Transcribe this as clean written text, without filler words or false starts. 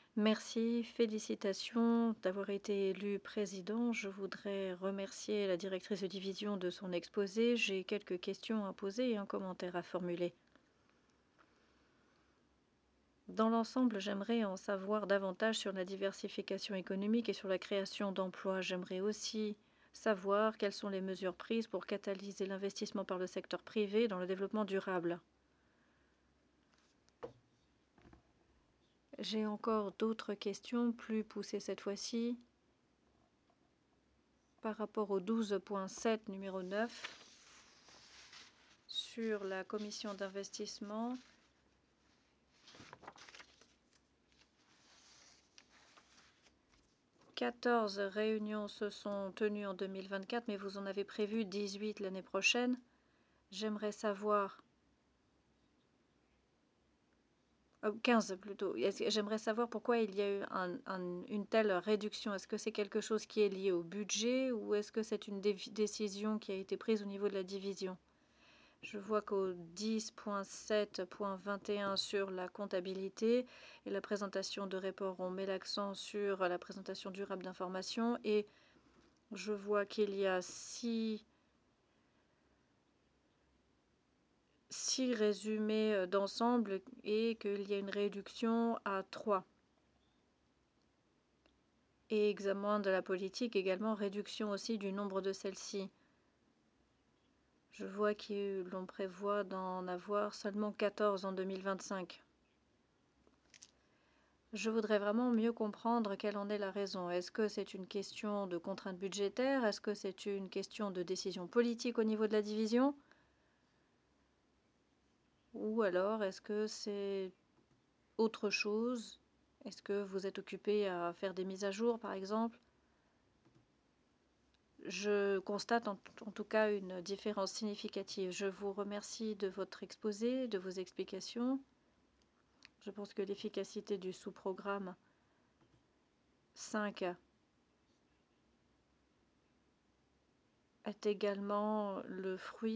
Merci, félicitations d'avoir été élu président. Je voudrais remercier la directrice de division de son exposé. J'ai quelques questions à poser et un commentaire à formuler. Dans l'ensemble, j'aimerais en savoir davantage sur la diversification économique et sur la création d'emplois. J'aimerais aussi savoir quelles sont les mesures prises pour catalyser l'investissement par le secteur privé dans le développement durable. J'ai encore d'autres questions plus poussées cette fois-ci. Par rapport au 12.7 numéro 9 sur la commission d'investissement. « 14 réunions se sont tenues en 2024, mais vous en avez prévu 18 l'année prochaine. J'aimerais savoir... 15 plutôt. J'aimerais savoir pourquoi il y a eu une telle réduction. Est-ce que c'est quelque chose qui est lié au budget ou est-ce que c'est une décision qui a été prise au niveau de la division? Je vois qu'au 10.7.21 sur la comptabilité et la présentation de rapport, on met l'accent sur la présentation durable d'informations et je vois qu'il y a 6 résumés d'ensemble et qu'il y a une réduction à 3. Et examen de la politique également, réduction aussi du nombre de celles-ci. Je vois que l'on prévoit d'en avoir seulement 14 en 2025. Je voudrais vraiment mieux comprendre quelle en est la raison. Est-ce que c'est une question de contrainte budgétaire? Est-ce que c'est une question de décision politique au niveau de la division? Ou alors est-ce que c'est autre chose? Est-ce que vous êtes occupé à faire des mises à jour, par exemple? Je constate en tout cas une différence significative. Je vous remercie de votre exposé, de vos explications. Je pense que l'efficacité du sous-programme 5 est également le fruit